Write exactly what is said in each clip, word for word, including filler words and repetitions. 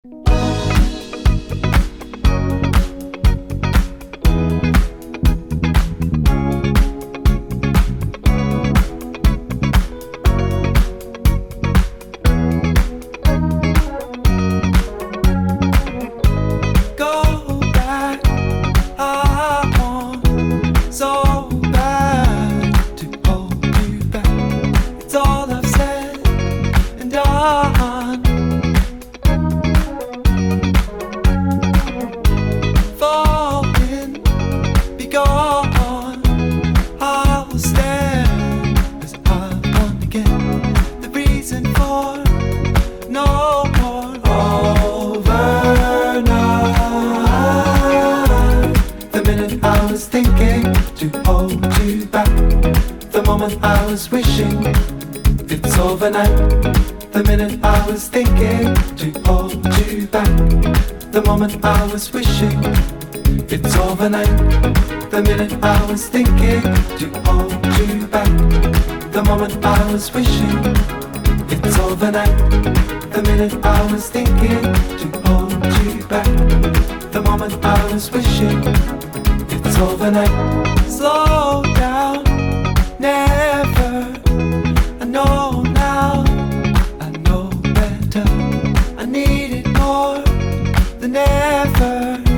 I was wishing it's overnight. The minute I was thinking to hold you back. The moment I was wishing it's overnight. The minute I was thinking to hold you back. The moment I was wishing it's overnight. Slow down, never. I know now, I know better. I need it more than ever.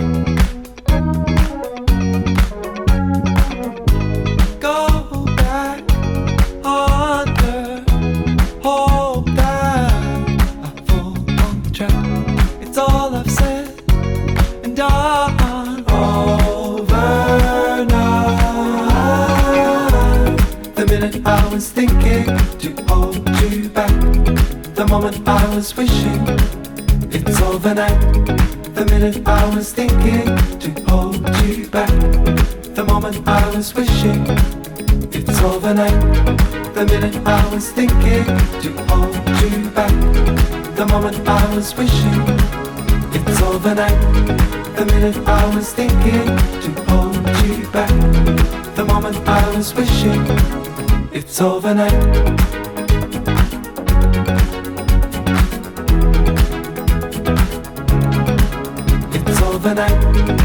Go back under, hope that I fall on the track. It's all I've said and done overnight. The minute I was thinking to hold you back. The moment I was wishing it's overnight. The minute I was thinking to hold you back. The moment I was wishing it's overnight. The minute I was thinking to hold you back. The moment I was wishing it's overnight. The minute I was thinking to hold you back. The moment I was wishing it's overnight. Overnight.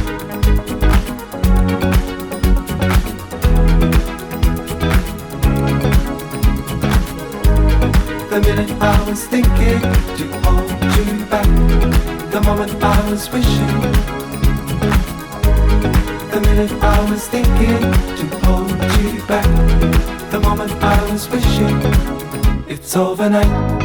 The minute I was thinking to hold you back. The moment I was wishing. The minute I was thinking to hold you back. The moment I was wishing it's overnight.